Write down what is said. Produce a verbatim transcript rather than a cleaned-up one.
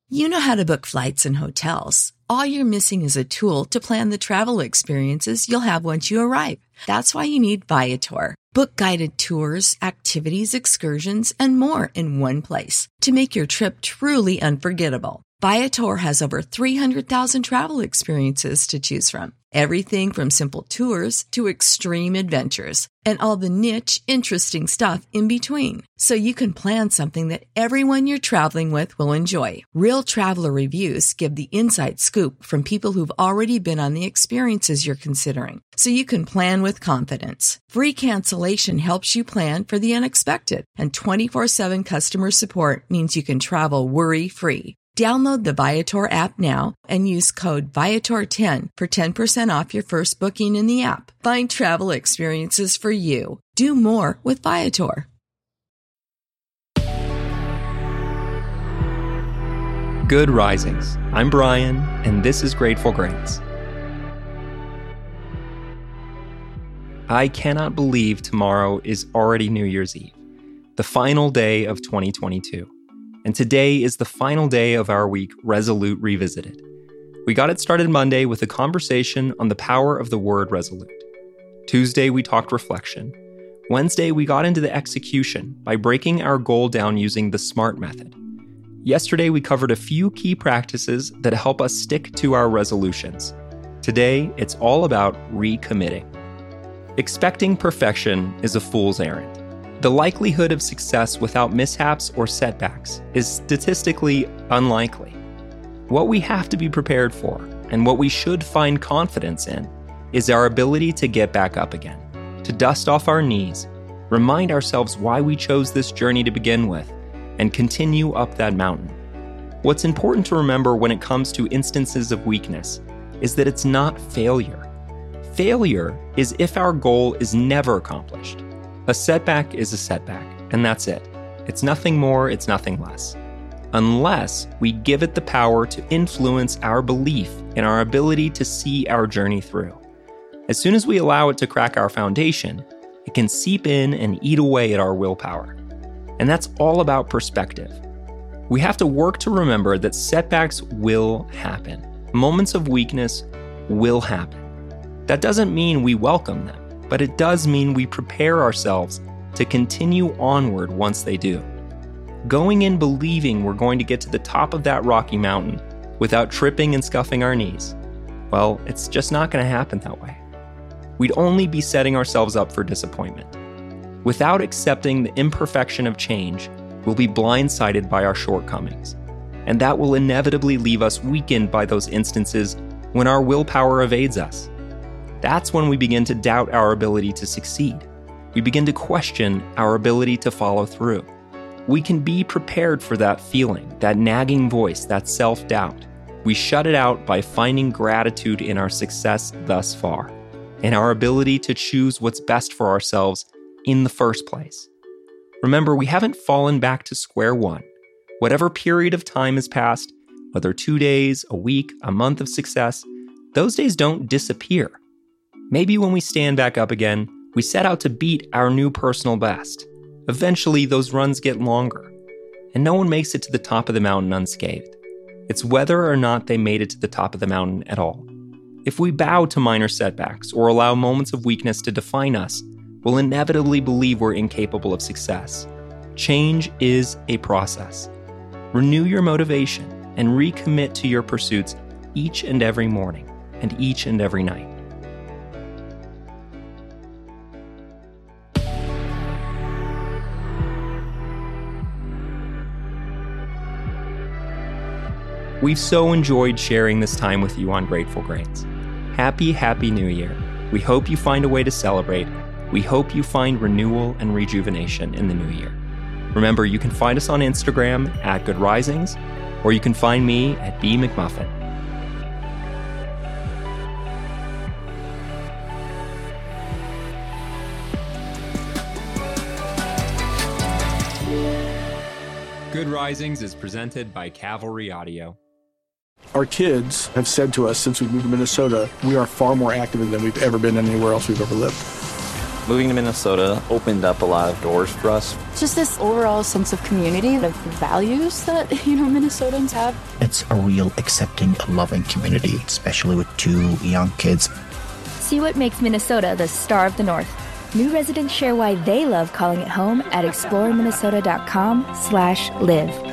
You know how to book flights and hotels. All you're missing is a tool to plan the travel experiences you'll have once you arrive. That's why you need Viator. Book guided tours, activities, excursions, and more in one place to make your trip truly unforgettable. Viator has over three hundred thousand travel experiences to choose from. Everything from simple tours to extreme adventures and all the niche, interesting stuff in between. So you can plan something that everyone you're traveling with will enjoy. Real traveler reviews give the inside scoop from people who've already been on the experiences you're considering. So you can plan with confidence. Free cancellation helps you plan for the unexpected. And twenty-four seven customer support means you can travel worry-free. Download the Viator app now and use code Viator ten for ten percent off your first booking in the app. Find travel experiences for you. Do more with Viator. Good Risings. I'm Brian, and this is Grateful Grains. I cannot believe tomorrow is already New Year's Eve, the final day of twenty twenty-two. And today is the final day of our week, Resolute Revisited. We got it started Monday with a conversation on the power of the word resolute. Tuesday, we talked reflection. Wednesday, we got into the execution by breaking our goal down using the SMART method. Yesterday, we covered a few key practices that help us stick to our resolutions. Today, it's all about recommitting. Expecting perfection is a fool's errand. The likelihood of success without mishaps or setbacks is statistically unlikely. What we have to be prepared for, and what we should find confidence in, is our ability to get back up again, to dust off our knees, remind ourselves why we chose this journey to begin with, and continue up that mountain. What's important to remember when it comes to instances of weakness is that it's not failure. Failure is if our goal is never accomplished. A setback is a setback, and that's it. It's nothing more, it's nothing less. Unless we give it the power to influence our belief in our ability to see our journey through. As soon as we allow it to crack our foundation, it can seep in and eat away at our willpower. And that's all about perspective. We have to work to remember that setbacks will happen. Moments of weakness will happen. That doesn't mean we welcome them, but it does mean we prepare ourselves to continue onward once they do. Going in believing we're going to get to the top of that rocky mountain without tripping and scuffing our knees, well, it's just not going to happen that way. We'd only be setting ourselves up for disappointment. Without accepting the imperfection of change, we'll be blindsided by our shortcomings, and that will inevitably leave us weakened by those instances when our willpower evades us. That's when we begin to doubt our ability to succeed. We begin to question our ability to follow through. We can be prepared for that feeling, that nagging voice, that self-doubt. We shut it out by finding gratitude in our success thus far, and our ability to choose what's best for ourselves in the first place. Remember, we haven't fallen back to square one. Whatever period of time has passed, whether two days, a week, a month of success, those days don't disappear. Maybe when we stand back up again, we set out to beat our new personal best. Eventually, those runs get longer, and no one makes it to the top of the mountain unscathed. It's whether or not they made it to the top of the mountain at all. If we bow to minor setbacks or allow moments of weakness to define us, we'll inevitably believe we're incapable of success. Change is a process. Renew your motivation and recommit to your pursuits each and every morning and each and every night. We've so enjoyed sharing this time with you on Grateful Grains. Happy, happy New Year. We hope you find a way to celebrate. We hope you find renewal and rejuvenation in the new year. Remember, you can find us on Instagram at Good Risings, or you can find me at B McMuffin. Good Risings is presented by Cavalry Audio. Our kids have said to us since we moved to Minnesota, we are far more active than we've ever been anywhere else we've ever lived. Moving to Minnesota opened up a lot of doors for us. Just this overall sense of community, of values that, you know, Minnesotans have. It's a real accepting, loving community, especially with two young kids. See what makes Minnesota the star of the North. New residents share why they love calling it home at exploreminnesota.com slash live.